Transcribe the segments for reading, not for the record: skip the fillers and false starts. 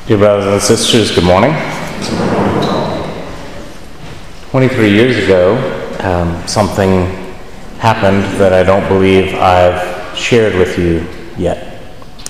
Dear brothers and sisters, good morning. 23 years ago, something happened that I don't believe I've shared with you yet.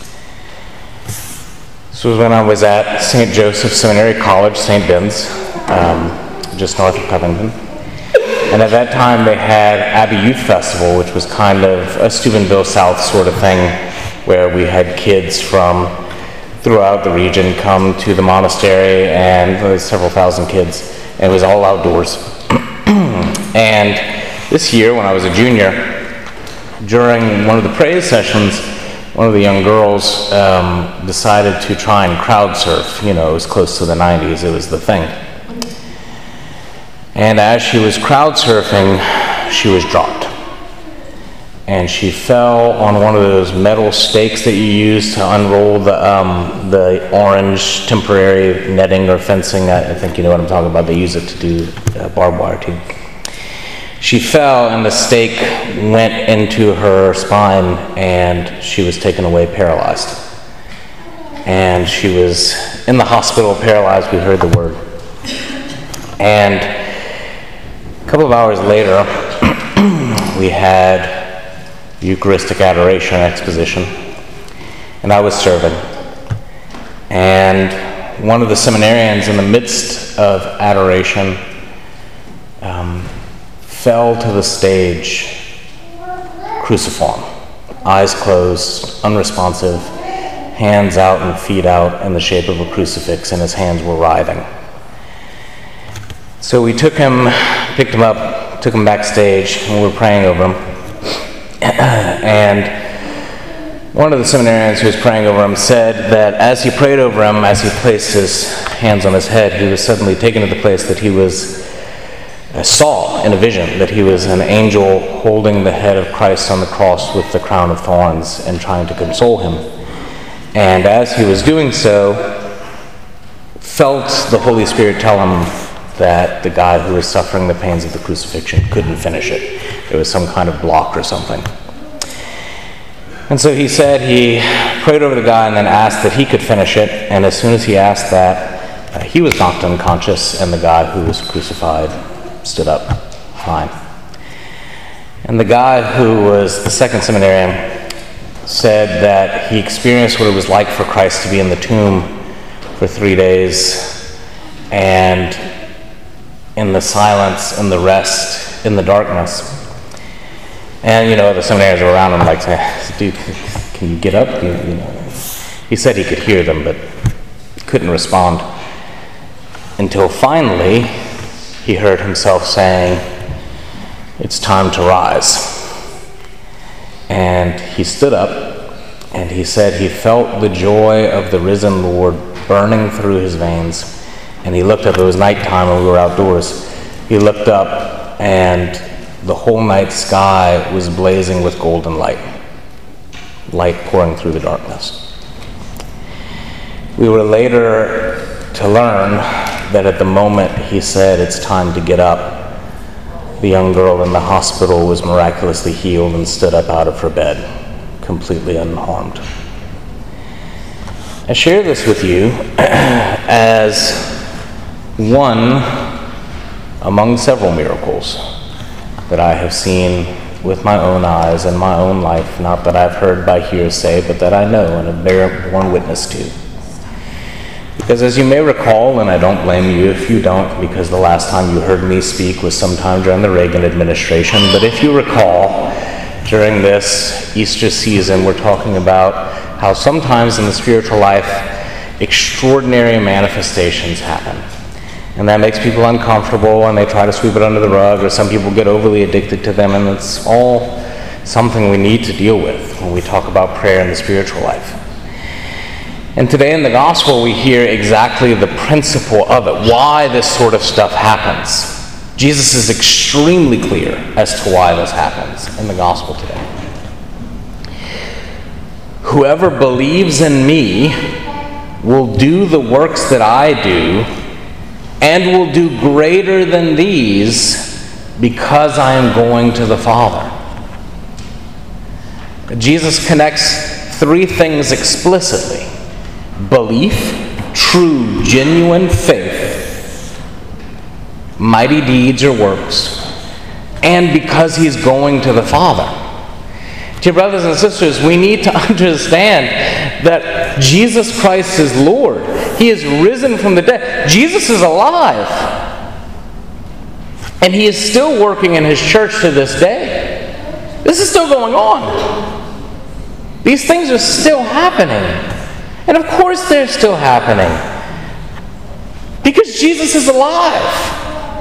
This was when I was at St. Joseph Seminary College, St. Ben's, just north of Covington. And at that time they had Abbey Youth Festival, which was kind of a Steubenville South sort of thing, where we had kids from throughout the region come to the monastery, and there was several thousand kids, and it was all outdoors. And this year, when I was a junior, during one of the praise sessions, one of the young girls decided to try and crowd surf. You know, it was close to the 90s, it was the thing. And as she was crowd surfing, she was dropped. And she fell on one of those metal stakes that you use to unroll the orange temporary netting or fencing. I think you know what I'm talking about. They use it to do barbed wire too. She fell and the stake went into her spine and she was taken away paralyzed. And she was in the hospital paralyzed. We heard the word. And a couple of hours later, we had Eucharistic Adoration Exposition, and I was serving. And one of the seminarians in the midst of adoration fell to the stage cruciform, eyes closed, unresponsive, hands out and feet out in the shape of a crucifix, and his hands were writhing. So we took him, picked him up, took him backstage, and we were praying over him. And one of the seminarians who was praying over him said that as he prayed over him, as he placed his hands on his head, he was suddenly taken to the place that he saw in a vision, that he was an angel holding the head of Christ on the cross with the crown of thorns and trying to console him. And as he was doing so, felt the Holy Spirit tell him that the guy who was suffering the pains of the crucifixion couldn't finish it. There was some kind of block or something. And so he said he prayed over the guy and then asked that he could finish it. And as soon as he asked that, he was knocked unconscious, and the guy who was crucified stood up fine. And the guy who was the second seminarian said that he experienced what it was like for Christ to be in the tomb for 3 days, and in the silence, in the rest, in the darkness. And, you know, the seminarians were around him like saying, dude, can you get up? You know. He said he could hear them, but couldn't respond. Until finally, he heard himself saying, it's time to rise. And he stood up, and he said he felt the joy of the risen Lord burning through his veins. And he looked up, it was nighttime and we were outdoors. He looked up and the whole night sky was blazing with golden light pouring through the darkness. We were later to learn that at the moment he said it's time to get up, the young girl in the hospital was miraculously healed and stood up out of her bed, completely unharmed. I share this with you as one among several miracles that I have seen with my own eyes in my own life, not that I've heard by hearsay, but that I know and have borne witness to. Because as you may recall, and I don't blame you if you don't, because the last time you heard me speak was sometime during the Reagan administration, but if you recall, during this Easter season, we're talking about how sometimes in the spiritual life, extraordinary manifestations happen. And that makes people uncomfortable, and they try to sweep it under the rug, or some people get overly addicted to them, and it's all something we need to deal with when we talk about prayer in the spiritual life. And today in the gospel, we hear exactly the principle of it, why this sort of stuff happens. Jesus is extremely clear as to why this happens in the gospel today. Whoever believes in me will do the works that I do, and will do greater than these, because I am going to the Father. Jesus connects three things explicitly: belief, true, genuine faith, mighty deeds or works, and because he's going to the Father. Dear brothers and sisters, we need to understand that Jesus Christ is Lord. He is risen from the dead. Jesus is alive. And he is still working in his church to this day. This is still going on. These things are still happening. And of course they're still happening. Because Jesus is alive.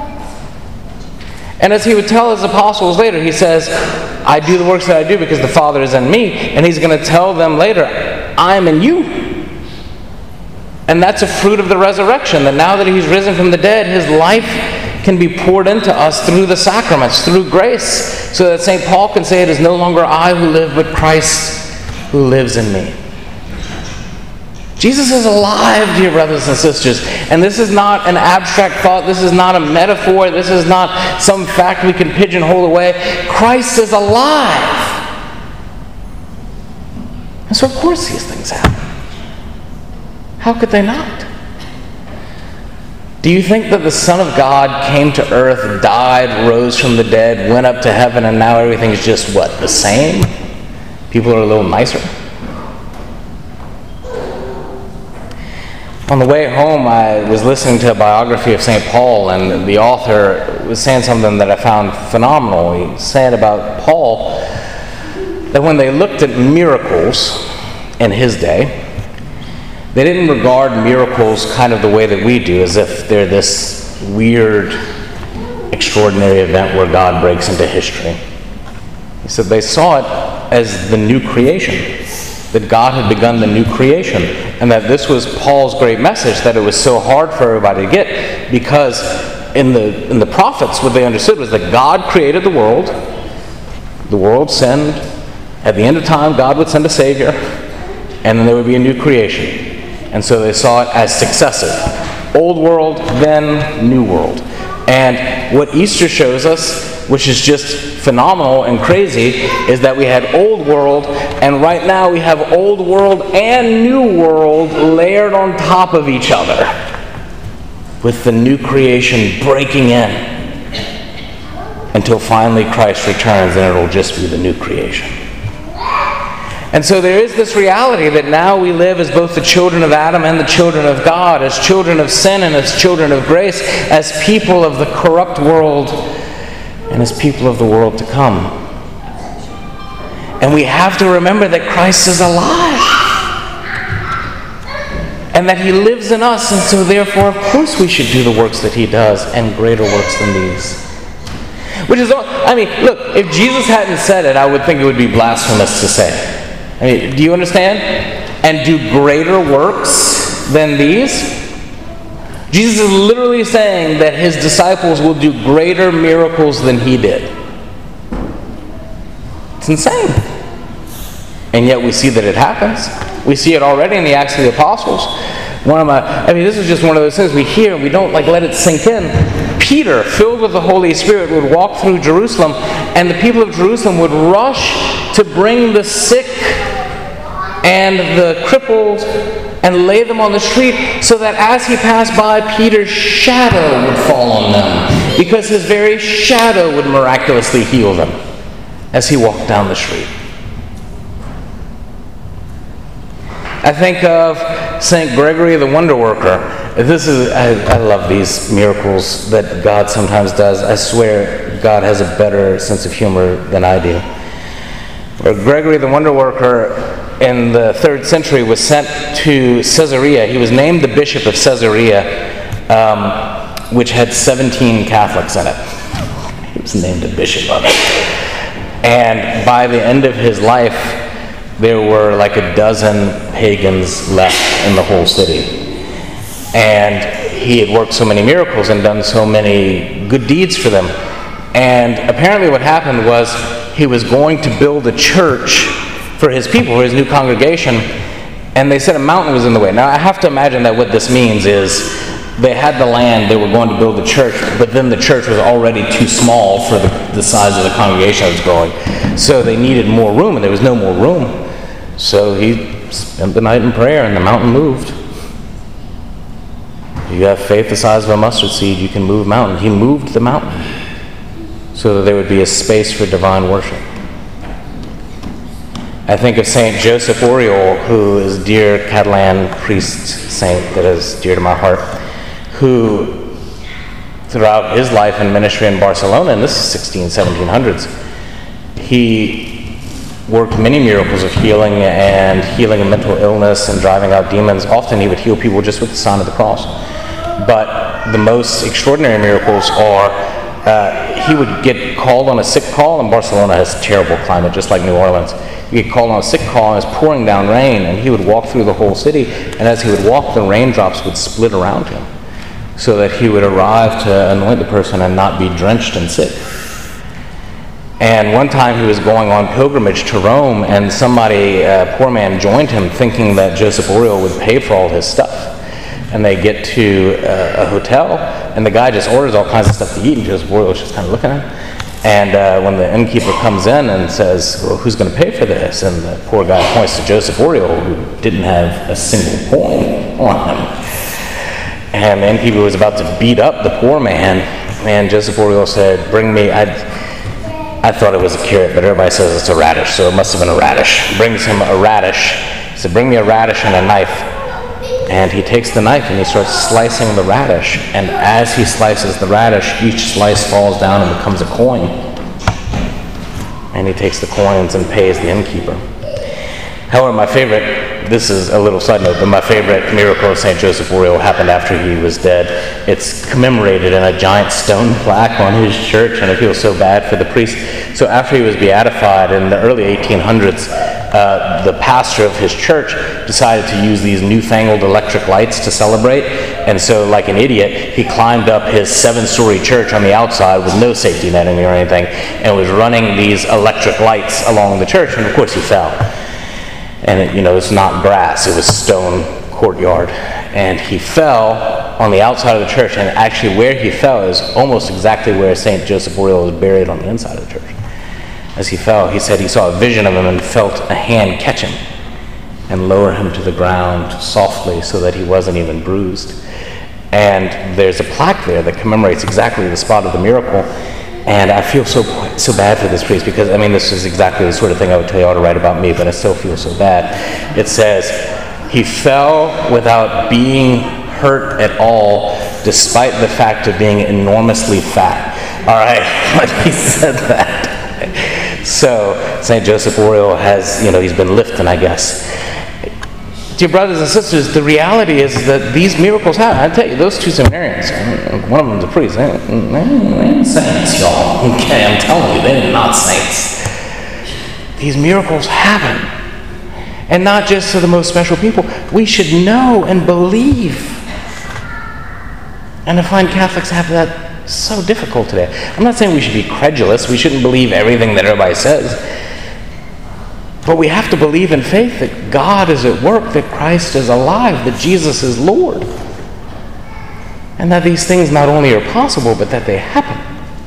And as he would tell his apostles later, he says, I do the works that I do because the Father is in me. And he's going to tell them later, I am in you. And that's a fruit of the resurrection, that now that he's risen from the dead, his life can be poured into us through the sacraments, through grace, so that St. Paul can say, it is no longer I who live, but Christ who lives in me. Jesus is alive, dear brothers and sisters. And this is not an abstract thought. This is not a metaphor. This is not some fact we can pigeonhole away. Christ is alive. And so of course these things happen. How could they not? Do you think that the Son of God came to earth, died, rose from the dead, went up to heaven, and now everything's just what? The same? People are a little nicer? On the way home, I was listening to a biography of St. Paul, and the author was saying something that I found phenomenal. He said about Paul that when they looked at miracles in his day, they didn't regard miracles kind of the way that we do, as if they're this weird, extraordinary event where God breaks into history. He said they saw it as the new creation, that God had begun the new creation, and that this was Paul's great message, that it was so hard for everybody to get, because in the prophets what they understood was that God created the world sinned, at the end of time God would send a Savior, and then there would be a new creation. And so they saw it as successive. Old world, then new world. And what Easter shows us, which is just phenomenal and crazy, is that we had old world, and right now we have old world and new world layered on top of each other, with the new creation breaking in until finally Christ returns and it'll just be the new creation. And so there is this reality that now we live as both the children of Adam and the children of God, as children of sin and as children of grace, as people of the corrupt world and as people of the world to come. And we have to remember that Christ is alive and that he lives in us, and so therefore, of course, we should do the works that he does and greater works than these. Which is, I mean, look, if Jesus hadn't said it, I would think it would be blasphemous to say it. I mean, do you understand? And do greater works than these? Jesus is literally saying that his disciples will do greater miracles than he did. It's insane. And yet we see that it happens. We see it already in the Acts of the Apostles. This is just one of those things we hear and we don't let it sink in. Peter, filled with the Holy Spirit, would walk through Jerusalem, and the people of Jerusalem would rush to bring the sick and the crippled and lay them on the street, so that as he passed by, Peter's shadow would fall on them, because his very shadow would miraculously heal them as he walked down the street. I think of St. Gregory the Wonder Worker. I love these miracles that God sometimes does. I swear God has a better sense of humor than I do. Gregory the Wonder Worker in the 3rd century was sent to Caesarea. He was named the bishop of Caesarea, which had 17 Catholics in it. He was named a bishop of it. And by the end of his life, there were like a dozen pagans left in the whole city. And he had worked so many miracles and done so many good deeds for them. And apparently what happened was he was going to build a church for his people, for his new congregation, and they said a mountain was in the way. Now I have to imagine that what this means is they had the land, they were going to build the church, but then the church was already too small for the size of the congregation that was growing. So they needed more room, and there was no more room. So he spent the night in prayer, and the mountain moved. You have faith the size of a mustard seed, you can move a mountain. He moved the mountain so that there would be a space for divine worship. I think of St. Joseph Oriol, who is dear Catalan priest saint that is dear to my heart, who throughout his life and ministry in Barcelona, and this is 1700s, he worked many miracles of healing of mental illness and driving out demons. Often he would heal people just with the sign of the cross. But the most extraordinary miracles are he would get called on a sick call, and Barcelona has a terrible climate, just like New Orleans. He'd get called on a sick call, and it's pouring down rain, and he would walk through the whole city, and as he would walk, the raindrops would split around him, so that he would arrive to anoint the person and not be drenched and sick. And one time he was going on pilgrimage to Rome, and somebody, a poor man, joined him thinking that Joseph Oriol would pay for all his stuff. And they get to a hotel, and the guy just orders all kinds of stuff to eat, and Joseph Oriol's just kind of looking at him. And when the innkeeper comes in and says, well, who's going to pay for this? And the poor guy points to Joseph Oriol, who didn't have a single coin on him. And the innkeeper was about to beat up the poor man, and Joseph Oriol said, bring me, I thought it was a carrot, but everybody says it's a radish, so it must have been a radish. Brings him a radish. He said, bring me a radish and a knife. And he takes the knife and he starts slicing the radish. And as he slices the radish, each slice falls down and becomes a coin. And he takes the coins and pays the innkeeper. However, my favorite, this is a little side note, but my favorite miracle of St. Joseph Oriol happened after he was dead. It's commemorated in a giant stone plaque on his church, and I feel so bad for the priest. So after he was beatified in the early 1800s, the pastor of his church decided to use these newfangled electric lights to celebrate. And so, like an idiot, he climbed up his 7-story church on the outside with no safety netting or anything, and was running these electric lights along the church, and of course he fell. And it's not grass, it was stone courtyard. And he fell on the outside of the church, and actually where he fell is almost exactly where St. Joseph Oriol was buried on the inside of the church. As he fell, he said he saw a vision of him and felt a hand catch him and lower him to the ground softly so that he wasn't even bruised. And there's a plaque there that commemorates exactly the spot of the miracle. And I feel so bad for this priest, because, this is exactly the sort of thing I would tell you all to write about me, but I still feel so bad. It says, he fell without being hurt at all, despite the fact of being enormously fat. All right, but he said that. So, St. Joseph Oriol has, he's been lifting, I guess. Dear brothers and sisters, the reality is that these miracles happen. I tell you, those two seminarians, one of them's a priest. They ain't saints, y'all. Okay, I'm telling you, they're not saints. These miracles happen. And not just to the most special people. We should know and believe. And to find Catholics have that so difficult today. I'm not saying we should be credulous. We shouldn't believe everything that everybody says. But we have to believe in faith that God is at work, that Christ is alive, that Jesus is Lord. And that these things not only are possible, but that they happen.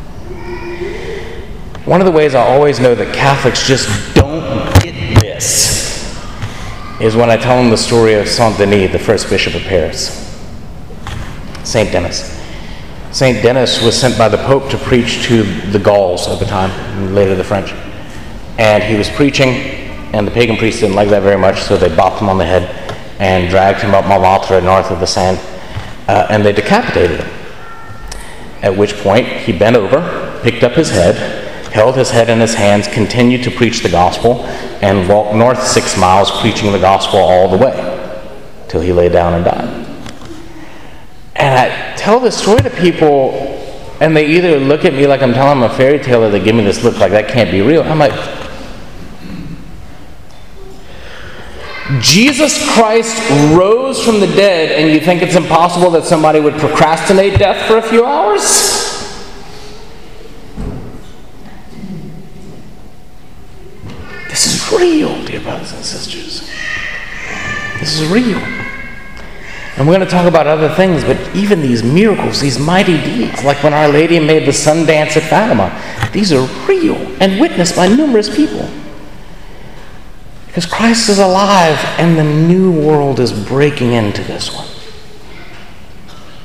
One of the ways I always know that Catholics just don't get this is when I tell them the story of Saint Denis, the first bishop of Paris. Saint Denis. Saint Denis was sent by the Pope to preach to the Gauls at the time, and later the French. And he was preaching, and the pagan priests didn't like that very much, so they bopped him on the head and dragged him up Montmartre north of the Seine, and they decapitated him. At which point he bent over, picked up his head, held his head in his hands, continued to preach the gospel, and walked north 6 miles preaching the gospel all the way till he lay down and died. And I tell this story to people, and they either look at me like I'm telling them a fairy tale, or they give me this look like that can't be real. I'm like, Jesus Christ rose from the dead, and you think it's impossible that somebody would procrastinate death for a few hours? This is real, dear brothers and sisters. This is real. And we're going to talk about other things, but even these miracles, these mighty deeds, like when Our Lady made the sun dance at Fatima, these are real and witnessed by numerous people. Because Christ is alive, and the new world is breaking into this one.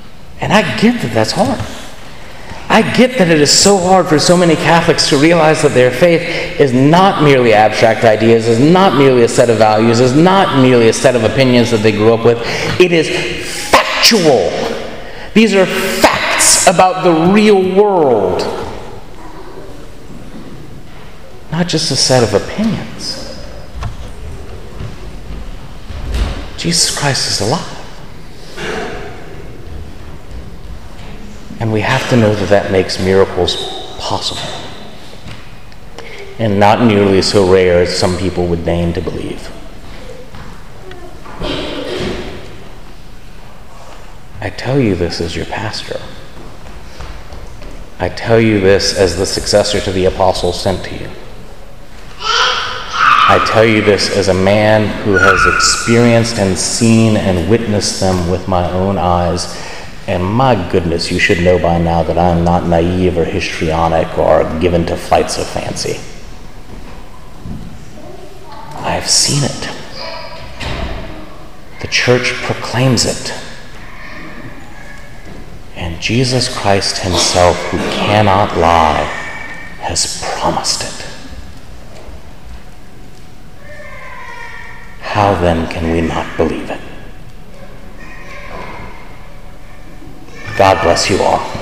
And I get that that's hard. I get that it is so hard for so many Catholics to realize that their faith is not merely abstract ideas, is not merely a set of values, is not merely a set of opinions that they grew up with. It is factual. These are facts about the real world, not just a set of opinions. Jesus Christ is alive. And we have to know that that makes miracles possible. And not nearly so rare as some people would deign to believe. I tell you this as your pastor. I tell you this as the successor to the apostles sent to you. I tell you this as a man who has experienced and seen and witnessed them with my own eyes. And my goodness, you should know by now that I'm not naive or histrionic or given to flights of fancy. I've seen it. The church proclaims it. And Jesus Christ himself, who cannot lie, has promised it. How then can we not believe it? God bless you all.